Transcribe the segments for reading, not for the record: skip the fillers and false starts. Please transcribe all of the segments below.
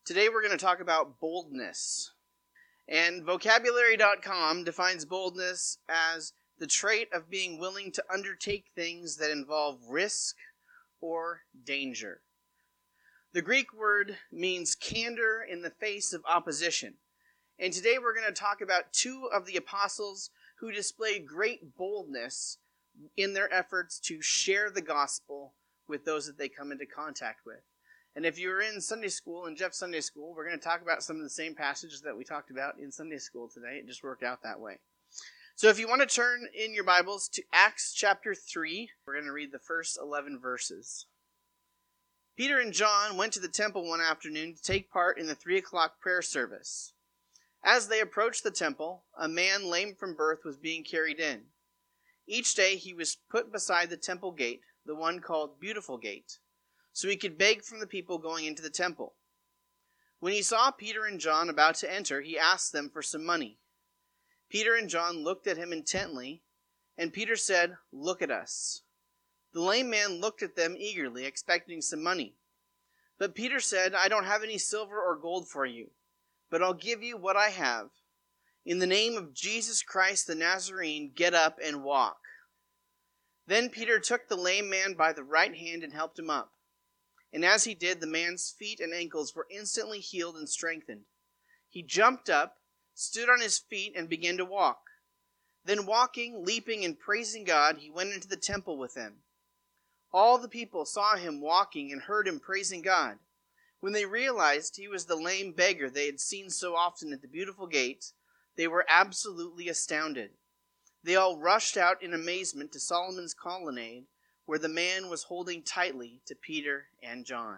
Today we're going to talk about boldness. And vocabulary.com defines boldness as the trait of being willing to undertake things that involve risk or danger. The Greek word means candor in the face of opposition. And today we're going to talk about two of the apostles who displayed great boldness in their efforts to share the gospel with those that they come into contact with. And if you were in Sunday school, in Jeff's Sunday school, we're going to talk about some of the same passages that we talked about in Sunday school today. It just worked out that way. So if you want to turn in your Bibles to Acts chapter 3, we're going to read the first 11 verses. Peter and John went to the temple one afternoon to take part in the 3 o'clock prayer service. As they approached the temple, a man lame from birth was being carried in. Each day he was put beside the temple gate, the one called Beautiful Gate, so he could beg from the people going into the temple. When he saw Peter and John about to enter, he asked them for some money. Peter and John looked at him intently, and Peter said, "Look at us." The lame man looked at them eagerly, expecting some money. But Peter said, "I don't have any silver or gold for you, but I'll give you what I have. In the name of Jesus Christ the Nazarene, get up and walk." Then Peter took the lame man by the right hand and helped him up. And as he did, the man's feet and ankles were instantly healed and strengthened. He jumped up, stood on his feet, and began to walk. Then walking, leaping, and praising God, he went into the temple with them. All the people saw him walking and heard him praising God. When they realized he was the lame beggar they had seen so often at the Beautiful Gate, they were absolutely astounded. They all rushed out in amazement to Solomon's colonnade, where the man was holding tightly to Peter and John.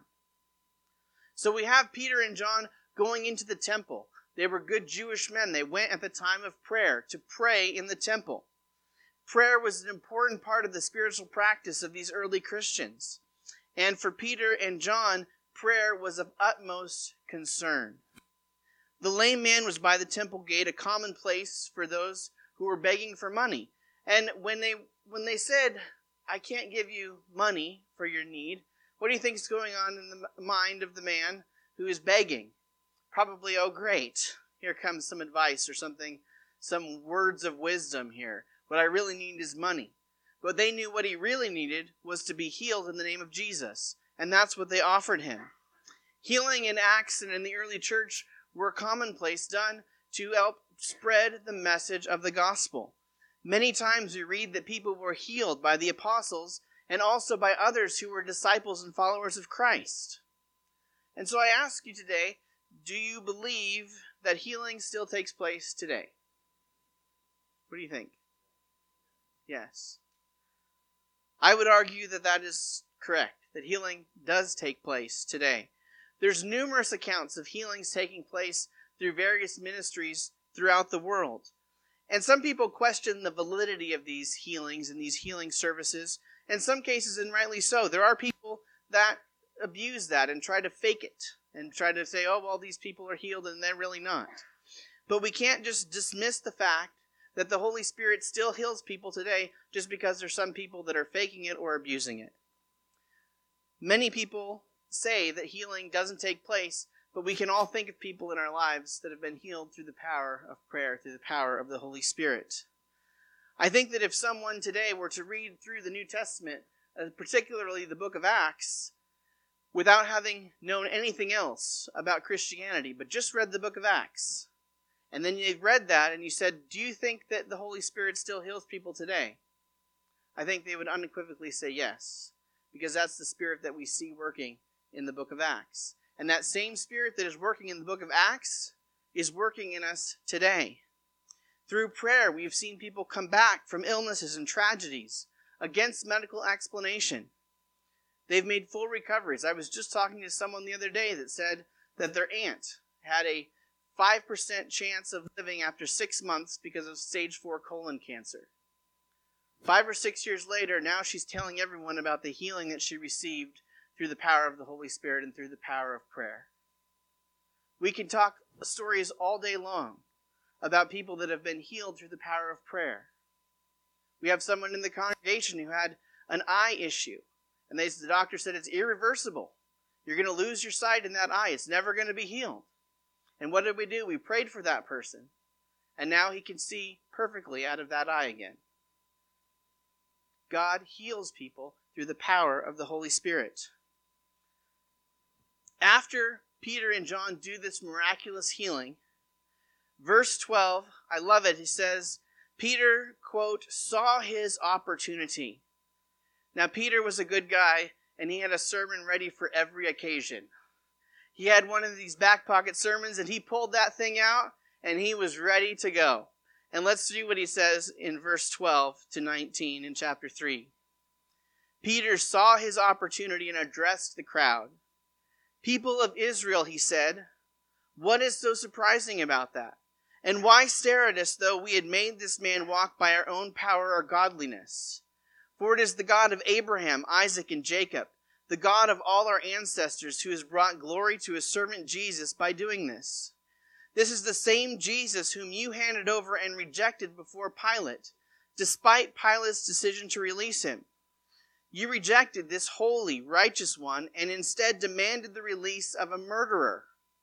So we have Peter and John going into the temple. They were good Jewish men. They went at the time of prayer to pray in the temple. Prayer was an important part of the spiritual practice of these early Christians. And for Peter and John, prayer was of utmost concern. The lame man was by the temple gate, a common place for those who were begging for money. And when they said, "I can't give you money for your need," what do you think is going on in the mind of the man who is begging? Probably, "Oh great, here comes some advice or something, some words of wisdom here. What I really need is money." But they knew what he really needed was to be healed in the name of Jesus. And that's what they offered him. Healing in Acts and in the early church were commonplace, done to help spread the message of the gospel. Many times we read that people were healed by the apostles and also by others who were disciples and followers of Christ. And so I ask you today, do you believe that healing still takes place today? What do you think? Yes. I would argue that that is correct, that healing does take place today. There's numerous accounts of healings taking place through various ministries throughout the world. And some people question the validity of these healings and these healing services. In some cases, and rightly so, there are people that abuse that and try to fake it and try to say, "Oh, well, these people are healed," and they're really not. But we can't just dismiss the fact that the Holy Spirit still heals people today just because there's some people that are faking it or abusing it. Many people say that healing doesn't take place, but we can all think of people in our lives that have been healed through the power of prayer, through the power of the Holy Spirit. I think that if someone today were to read through the New Testament, particularly the book of Acts, without having known anything else about Christianity, but just read the book of Acts, and then you've read that and you said, "Do you think that the Holy Spirit still heals people today?" I think they would unequivocally say yes, because that's the Spirit that we see working in the book of Acts. And that same Spirit that is working in the book of Acts is working in us today. Through prayer, we've seen people come back from illnesses and tragedies against medical explanation. They've made full recoveries. I was just talking to someone the other day that said that their aunt had a 5% chance of living after 6 months because of stage 4 colon cancer. 5 or 6 years later, now she's telling everyone about the healing that she received through the power of the Holy Spirit and through the power of prayer. We can talk stories all day long about people that have been healed through the power of prayer. We have someone in the congregation who had an eye issue, and the doctor said it's irreversible. You're going to lose your sight in that eye. It's never going to be healed. And what did we do? We prayed for that person. And now he can see perfectly out of that eye again. God heals people through the power of the Holy Spirit. After Peter and John do this miraculous healing, verse 12, I love it. He says, Peter, quote, saw his opportunity. Now, Peter was a good guy, and he had a sermon ready for every occasion. He had one of these back pocket sermons, and he pulled that thing out, and he was ready to go. And let's see what he says in verse 12 to 19 in chapter 3. Peter saw his opportunity and addressed the crowd. People of Israel, he said, what is so surprising about that? And why stare at us though we had made this man walk by our own power or godliness? For it is the God of Abraham, Isaac, and Jacob, the God of all our ancestors, who has brought glory to his servant Jesus by doing this. This is the same Jesus whom you handed over and rejected before Pilate, despite Pilate's decision to release him. You rejected this holy, righteous one and instead demanded the release of a murderer.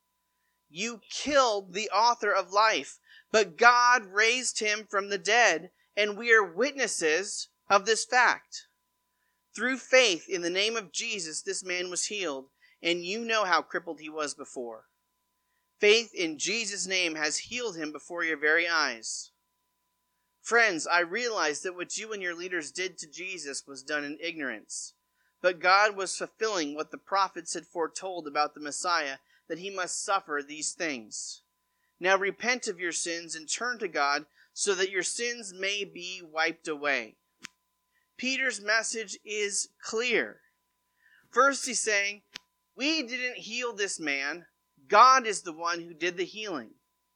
You killed the author of life, but God raised him from the dead, and we are witnesses of this fact. Through faith in the name of Jesus, this man was healed, and you know how crippled he was before. Faith in Jesus' name has healed him before your very eyes. Friends, I realize that what you and your leaders did to Jesus was done in ignorance. But God was fulfilling what the prophets had foretold about the Messiah, that he must suffer these things. Now repent of your sins and turn to God so that your sins may be wiped away. Peter's message is clear. First, he's saying, we didn't heal this man. God is the one who did the healing.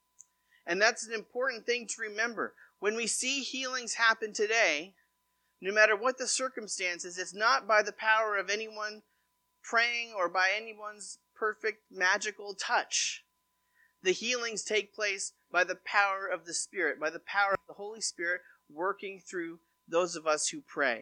And that's an important thing to remember. When we see healings happen today, no matter what the circumstances, it's not by the power of anyone praying or by anyone's perfect magical touch. The healings take place by the power of the Spirit, by the power of the Holy Spirit working through those of us who pray.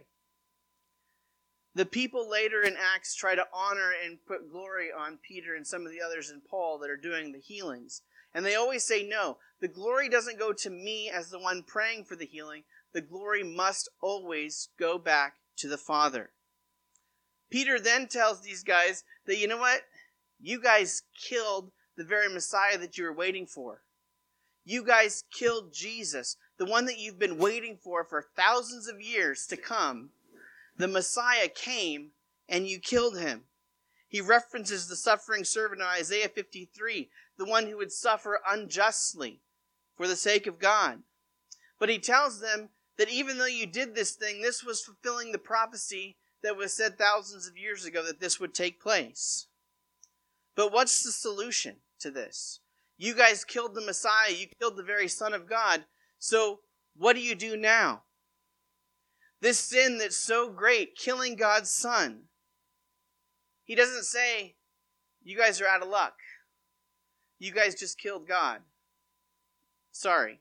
The people later in Acts try to honor and put glory on Peter and some of the others in Paul that are doing the healings. And they always say, no, the glory doesn't go to me as the one praying for the healing. The glory must always go back to the Father. Peter then tells these guys that, you know what? You guys killed the very Messiah that you were waiting for. You guys killed Jesus, the one that you've been waiting for thousands of years to come. The Messiah came and you killed him. He references the suffering servant in Isaiah 53, the one who would suffer unjustly for the sake of God. But he tells them that even though you did this thing, this was fulfilling the prophecy that was said thousands of years ago that this would take place. But what's the solution to this? You guys killed the Messiah. You killed the very Son of God. So what do you do now? This sin that's so great, killing God's Son. He doesn't say, you guys are out of luck. You guys just killed God. Sorry.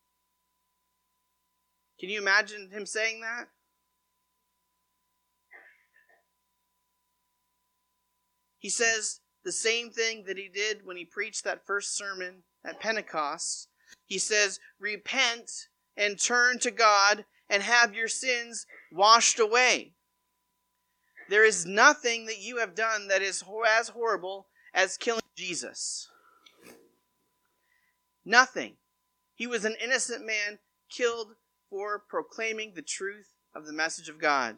Can you imagine him saying that? He says the same thing that he did when he preached that first sermon at Pentecost. He says, repent and turn to God and have your sins washed away. There is nothing that you have done that is as horrible as killing Jesus. Nothing. He was an innocent man killed for proclaiming the truth of the message of God.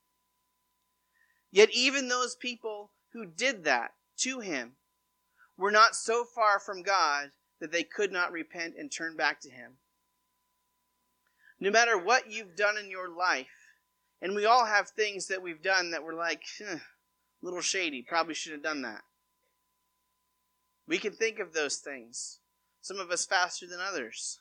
Yet even those people who did that to him were not so far from God that they could not repent and turn back to him. No matter what you've done in your life, and we all have things that we've done that were like, a little shady, probably should have done that. We can think of those things, some of us faster than others.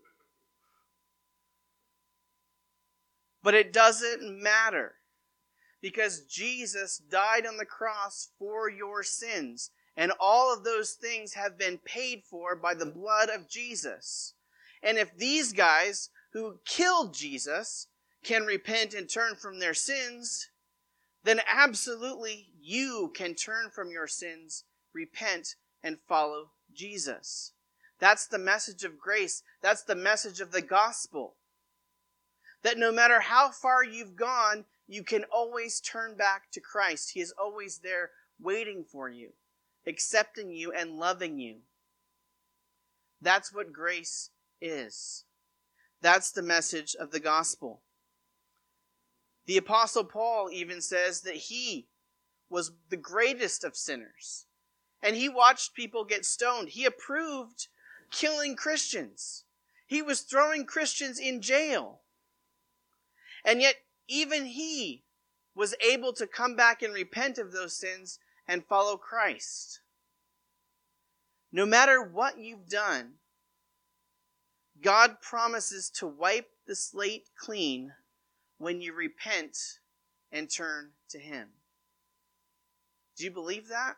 But it doesn't matter, because Jesus died on the cross for your sins, and all of those things have been paid for by the blood of Jesus. And if these guys who killed Jesus can repent and turn from their sins, then absolutely you can turn from your sins, repent, and follow Jesus. That's the message of grace. That's the message of the gospel. That no matter how far you've gone, you can always turn back to Christ. He is always there waiting for you, accepting you and loving you. That's what grace is. That's the message of the gospel. The Apostle Paul even says that he was the greatest of sinners. And he watched people get stoned. He approved killing Christians. He was throwing Christians in jail. And yet, even he was able to come back and repent of those sins and follow Christ. No matter what you've done, God promises to wipe the slate clean when you repent and turn to Him. Do you believe that?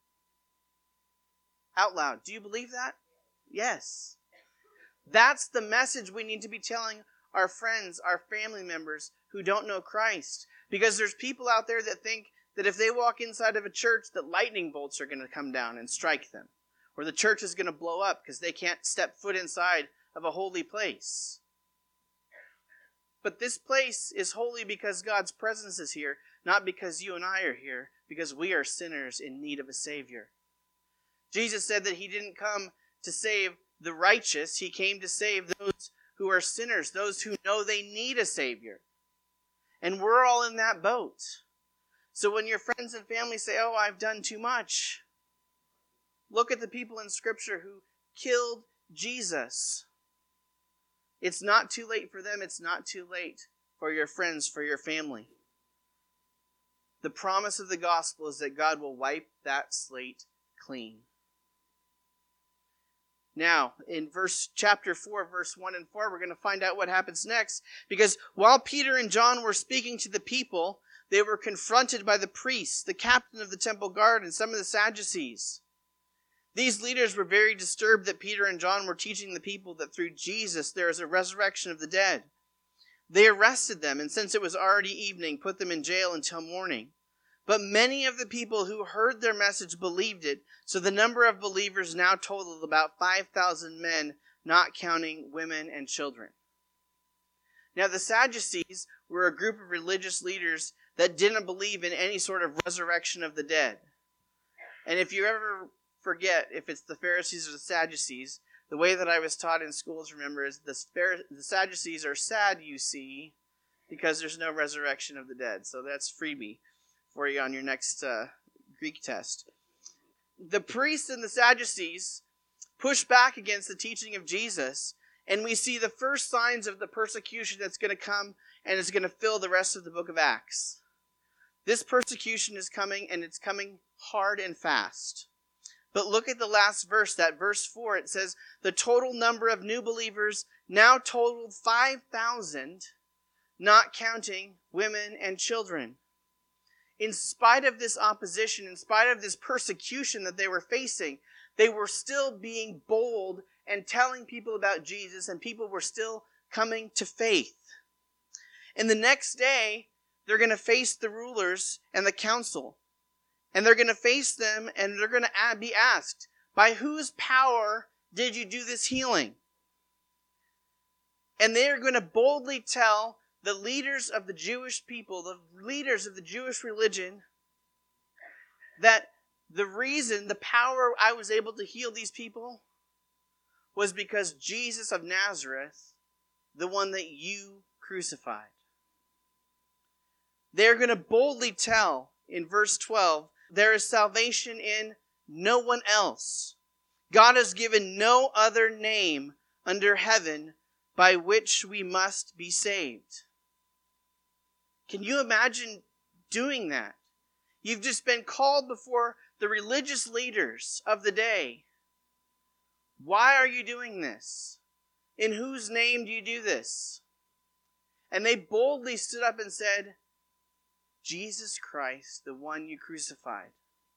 Out loud, do you believe that? Yes. That's the message we need to be telling our friends, our family members who don't know Christ. Because there's people out there that think that if they walk inside of a church that lightning bolts are going to come down and strike them. Or the church is going to blow up because they can't step foot inside of a holy place. But this place is holy because God's presence is here, not because you and I are here, because we are sinners in need of a Savior. Jesus said that He didn't come to save the righteous. He came to save those who are sinners, those who know they need a Savior. And we're all in that boat. So when your friends and family say, "Oh, I've done too much," look at the people in Scripture who killed Jesus. It's not too late for them. It's not too late for your friends, for your family. The promise of the gospel is that God will wipe that slate clean. Now, in chapter 4, verse 1 and 4, we're going to find out what happens next. Because while Peter and John were speaking to the people, they were confronted by the priests, the captain of the temple guard, and some of the Sadducees. These leaders were very disturbed that Peter and John were teaching the people that through Jesus there is a resurrection of the dead. They arrested them, and since it was already evening, put them in jail until morning. But many of the people who heard their message believed it, so the number of believers now totaled about 5,000 men, not counting women and children. Now the Sadducees were a group of religious leaders that didn't believe in any sort of resurrection of the dead. And if you ever forget if it's the Pharisees or the Sadducees, the way that I was taught in schools, remember, is the Sadducees are sad, you see, because there's no resurrection of the dead. So that's freebie for you on your next Greek test. The priests and the Sadducees push back against the teaching of Jesus, and we see the first signs of the persecution that's going to come, and it's going to fill the rest of the book of Acts. This persecution is coming, and it's coming hard and fast. But look at the last verse, that verse 4. It says, the total number of new believers now totaled 5,000, not counting women and children. In spite of this opposition, in spite of this persecution that they were facing, they were still being bold and telling people about Jesus, and people were still coming to faith. And the next day, they're going to face the rulers and the council. And they're going to face them, and they're going to be asked, by whose power did you do this healing? And they are going to boldly tell the leaders of the Jewish people, the leaders of the Jewish religion, that the reason, the power I was able to heal these people was because Jesus of Nazareth, the one that you crucified. They're going to boldly tell in verse 12, there is salvation in no one else. God has given no other name under heaven by which we must be saved. Can you imagine doing that? You've just been called before the religious leaders of the day. Why are you doing this? In whose name do you do this? And they boldly stood up and said, Jesus Christ, the one you crucified.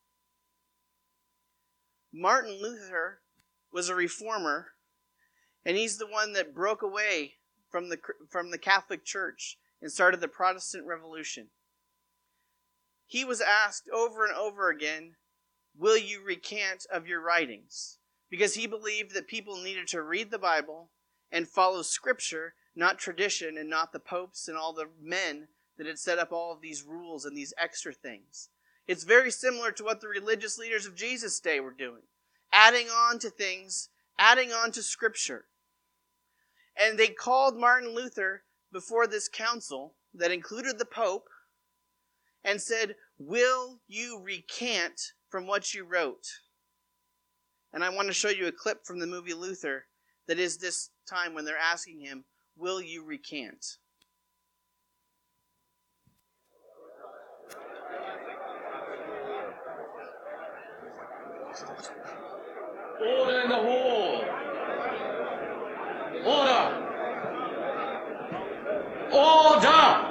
Martin Luther was a reformer, and he's the one that broke away from the Catholic Church and started the Protestant Revolution. he was asked over and over again, will you recant of your writings? Because he believed that people needed to read the Bible and follow Scripture, not tradition and not the popes and all the men that had set up all of these rules and these extra things. It's very similar to what the religious leaders of Jesus' day were doing. Adding on to things, adding on to Scripture. And they called Martin Luther before this council that included the Pope and said, will you recant from what you wrote? And I want to show you a clip from the movie Luther that is this time when they're asking him, will you recant? Order in the hall! Order! Order!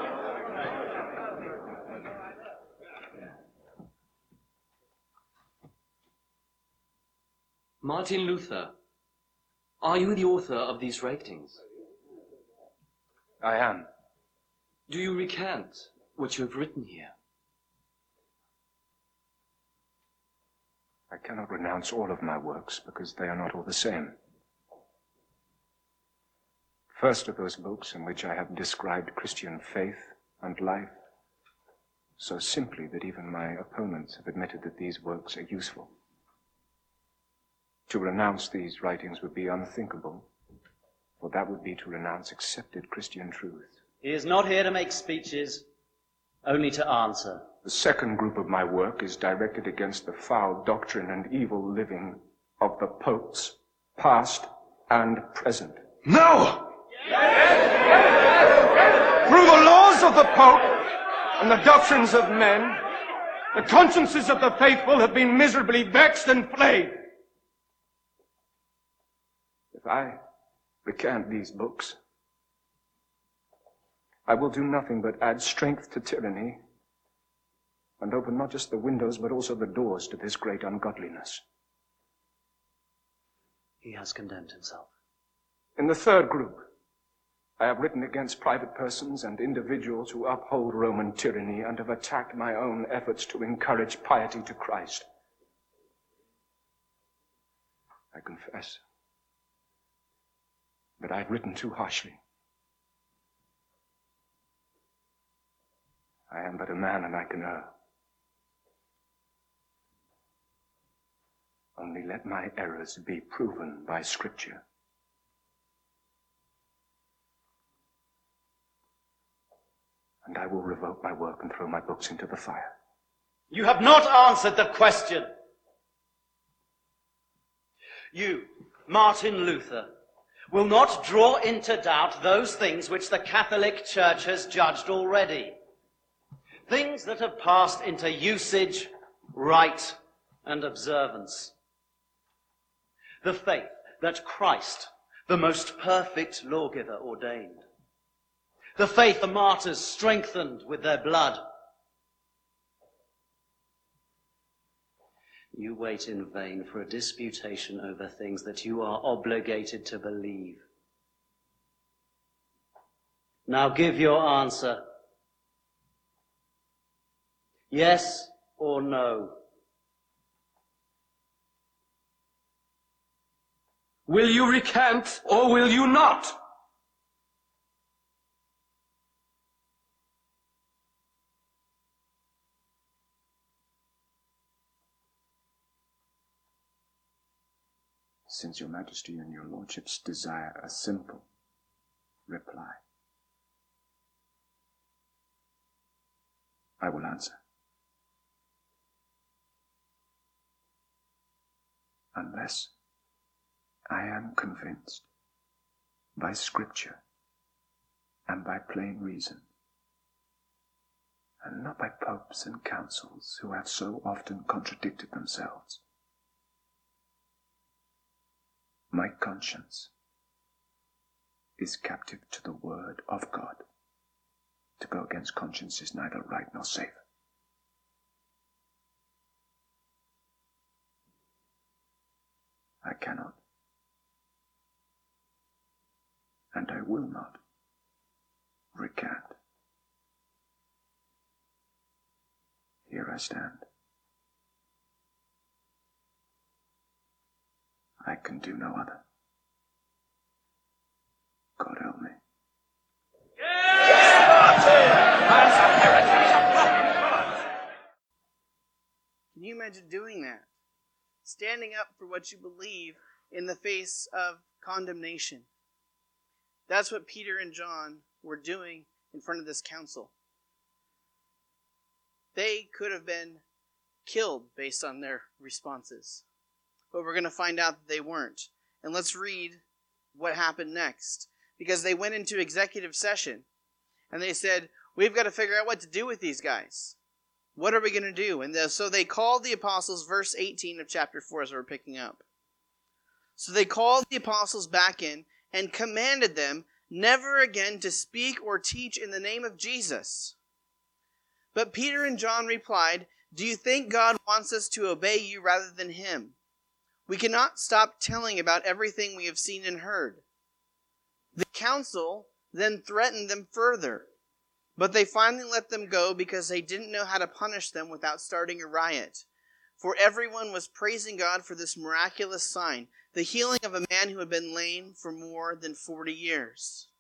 Martin Luther, are you the author of these writings? I am. Do you recant what you have written here? I cannot renounce all of my works because they are not all the same. First of those books in which I have described Christian faith and life so simply that even my opponents have admitted that these works are useful. To renounce these writings would be unthinkable, for that would be to renounce accepted Christian truth. He is not here to make speeches, only to answer. The second group of my work is directed against the foul doctrine and evil living of the popes, past and present. No! Through the laws of the Pope and the doctrines of men, the consciences of the faithful have been miserably vexed and plagued. If I recant these books, I will do nothing but add strength to tyranny and open not just the windows but also the doors to this great ungodliness. He has condemned himself. In the third group, I have written against private persons and individuals who uphold Roman tyranny and have attacked my own efforts to encourage piety to Christ. I confess that I have written too harshly. I am but a man and I can err. Only let my errors be proven by Scripture. And I will revoke my work and throw my books into the fire. You have not answered the question. You, Martin Luther, will not draw into doubt those things which the Catholic Church has judged already. Things that have passed into usage, rite, and observance. The faith that Christ, the most perfect lawgiver, ordained. The faith the martyrs strengthened with their blood. You wait in vain for a disputation over things that you are obligated to believe. Now give your answer. Yes or no? Will you recant or will you not? Since your Majesty and your Lordships desire a simple reply, I will answer. Unless I am convinced by Scripture and by plain reason, and not by popes and councils who have so often contradicted themselves. My conscience is captive to the word of God. To go against conscience is neither right nor safe. I cannot, and I will not, recant. here I stand. I can do no other. God help me. Can you imagine doing that? Standing up for what you believe in the face of condemnation. That's what Peter and John were doing in front of this council. They could have been killed based on their responses. But we're going to find out that they weren't. And let's read what happened next. Because they went into executive session and they said, we've got to figure out what to do with these guys. What are we going to do? And so they called the apostles, verse 18 of chapter 4 as we're picking up. So they called the apostles back in and commanded them never again to speak or teach in the name of Jesus. But Peter and John replied, do you think God wants us to obey you rather than him? We cannot stop telling about everything we have seen and heard. The council then threatened them further, but they finally let them go because they didn't know how to punish them without starting a riot. For everyone was praising God for this miraculous sign, the healing of a man who had been lame for more than 40 years.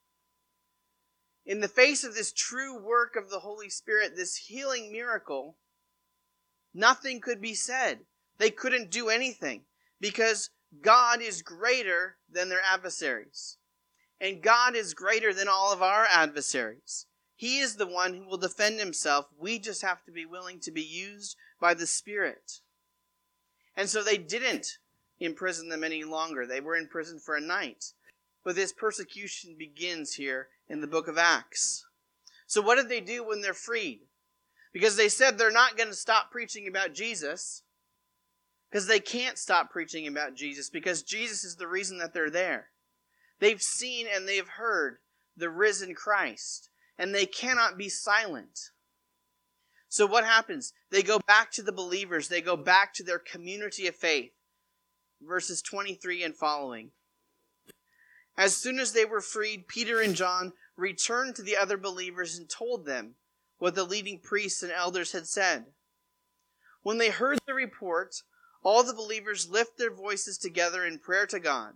In the face of this true work of the Holy Spirit, this healing miracle, nothing could be said. They couldn't do anything because God is greater than their adversaries. And God is greater than all of our adversaries. He is the one who will defend himself. We just have to be willing to be used by the Spirit. And so they didn't imprison them any longer. They were in prison for a night. But this persecution begins here in the book of Acts. So what did they do when they're freed? Because they said they're not going to stop preaching about Jesus. Because they can't stop preaching about Jesus. Because Jesus is the reason that they're there. They've seen and they've heard the risen Christ. And they cannot be silent. So what happens? They go back to the believers. They go back to their community of faith. Verses 23 and following. As soon as they were freed, Peter and John returned to the other believers and told them what the leading priests and elders had said. When they heard the report, all the believers lifted their voices together in prayer to God.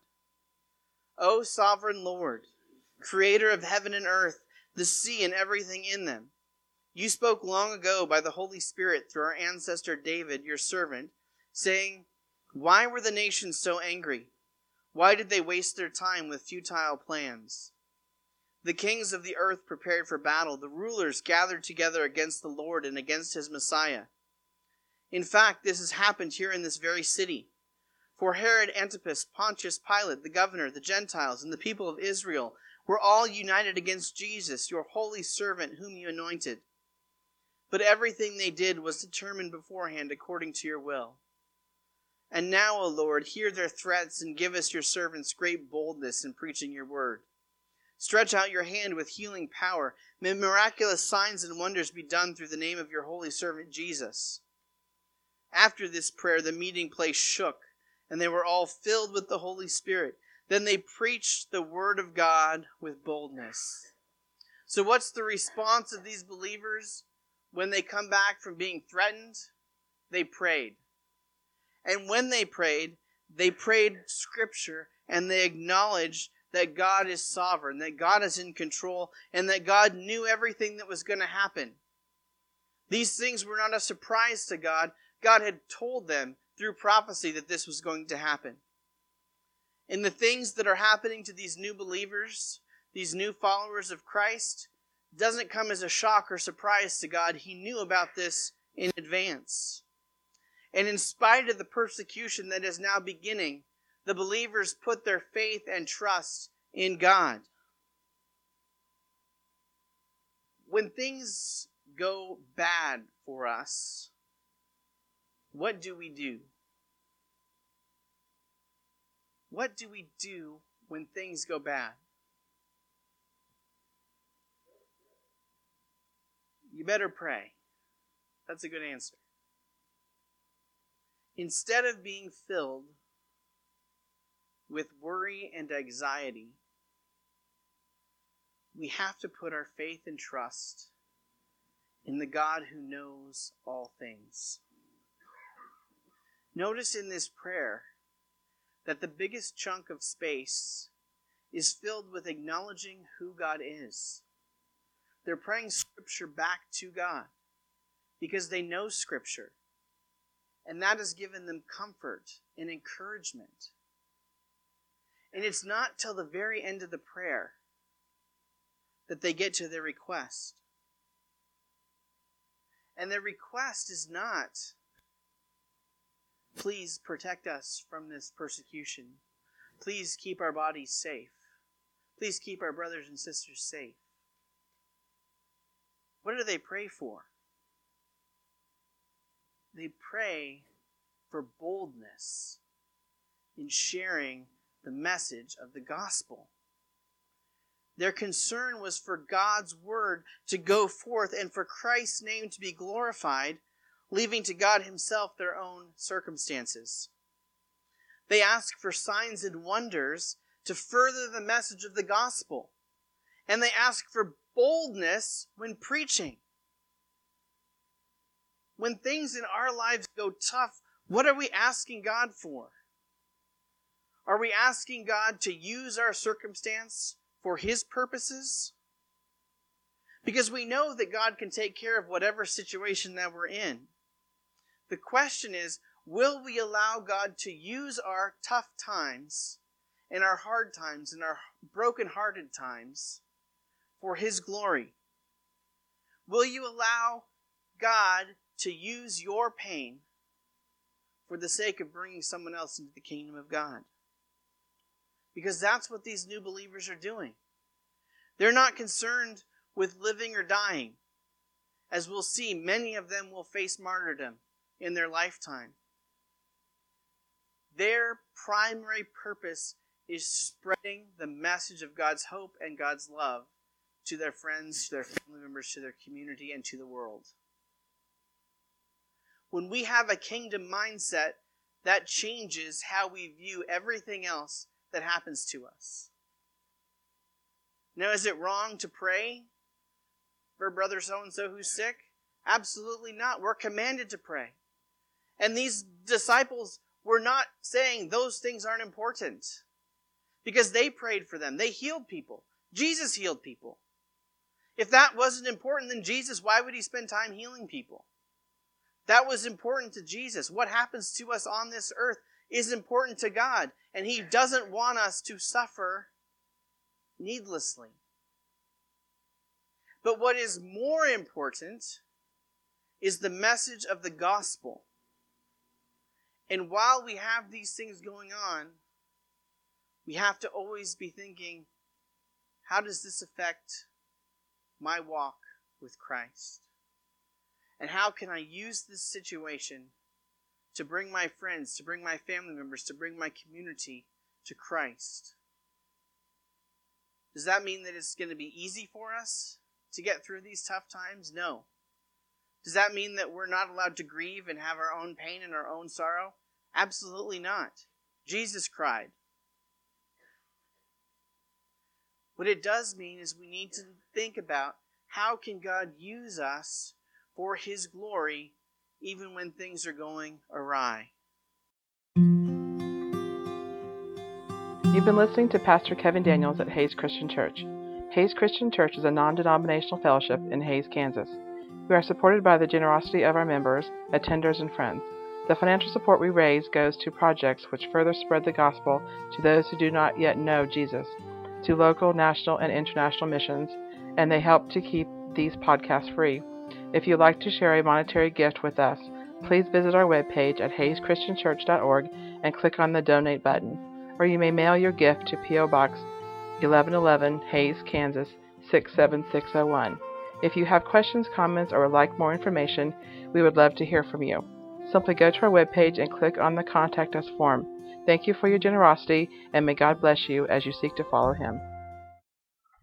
O sovereign Lord, creator of heaven and earth, the sea and everything in them, you spoke long ago by the Holy Spirit through our ancestor David, your servant, saying, why were the nations so angry? Why did they waste their time with futile plans? The kings of the earth prepared for battle. The rulers gathered together against the Lord and against his Messiah. In fact, this has happened here in this very city. For Herod Antipas, Pontius Pilate, the governor, the Gentiles, and the people of Israel were all united against Jesus, your holy servant whom you anointed. But everything they did was determined beforehand according to your will. And now, O Lord, hear their threats and give us your servants great boldness in preaching your word. Stretch out your hand with healing power. May miraculous signs and wonders be done through the name of your holy servant Jesus. After this prayer, the meeting place shook, and they were all filled with the Holy Spirit. Then they preached the word of God with boldness. So what's the response of these believers when they come back from being threatened? They prayed. And when they prayed Scripture, and they acknowledged that God is sovereign, that God is in control, and that God knew everything that was going to happen. These things were not a surprise to God. God had told them through prophecy that this was going to happen. And the things that are happening to these new believers, these new followers of Christ, doesn't come as a shock or surprise to God. He knew about this in advance. And in spite of the persecution that is now beginning, the believers put their faith and trust in God. When things go bad for us, what do we do? What do we do when things go bad? You better pray. That's a good answer. Instead of being filled with worry and anxiety, we have to put our faith and trust in the God who knows all things. Notice in this prayer that the biggest chunk of space is filled with acknowledging who God is. They're praying Scripture back to God because they know Scripture, and that has given them comfort and encouragement. And it's not till the very end of the prayer that they get to their request. And their request is not, please protect us from this persecution. Please keep our bodies safe. Please keep our brothers and sisters safe. What do they pray for? They pray for boldness in sharing the message of the gospel. Their concern was for God's word to go forth and for Christ's name to be glorified, leaving to God himself their own circumstances. They ask for signs and wonders to further the message of the gospel. And they ask for boldness when preaching. When things in our lives go tough, what are we asking God for? Are we asking God to use our circumstance for his purposes? Because we know that God can take care of whatever situation that we're in. The question is, will we allow God to use our tough times and our hard times and our broken-hearted times for his glory? Will you allow God to use your pain for the sake of bringing someone else into the kingdom of God? Because that's what these new believers are doing. They're not concerned with living or dying. As we'll see, many of them will face martyrdom in their lifetime. Their primary purpose is spreading the message of God's hope and God's love to their friends, to their family members, to their community, and to the world. When we have a kingdom mindset, that changes how we view everything else that happens to us. Now, is it wrong to pray for brother so-and-so who's sick? Absolutely not. We're commanded to pray. And these disciples were not saying those things aren't important, because they prayed for them. They healed people. Jesus healed people. If that wasn't important, then Jesus, why would he spend time healing people? That was important to Jesus. What happens to us on this earth is important to God, and he doesn't want us to suffer needlessly. But what is more important is the message of the gospel. And while we have these things going on, we have to always be thinking, how does this affect my walk with Christ? And how can I use this situation to bring my friends, to bring my family members, to bring my community to Christ? Does that mean that it's going to be easy for us to get through these tough times? No. Does that mean that we're not allowed to grieve and have our own pain and our own sorrow? Absolutely not. Jesus cried. What it does mean is we need to think about, how can God use us for his glory even when things are going awry? You've been listening to Pastor Kevin Daniels at Hays Christian Church. Hays Christian Church is a non-denominational fellowship in Hays, Kansas. We are supported by the generosity of our members, attenders, and friends. The financial support we raise goes to projects which further spread the gospel to those who do not yet know Jesus, to local, national, and international missions, and they help to keep these podcasts free. If you'd like to share a monetary gift with us, please visit our webpage at hayschristianchurch.org and click on the Donate button, or you may mail your gift to P.O. Box 1111, Hays, Kansas 67601. If you have questions, comments, or would like more information, we would love to hear from you. Simply go to our webpage and click on the Contact Us form. Thank you for your generosity, and may God bless you as you seek to follow him.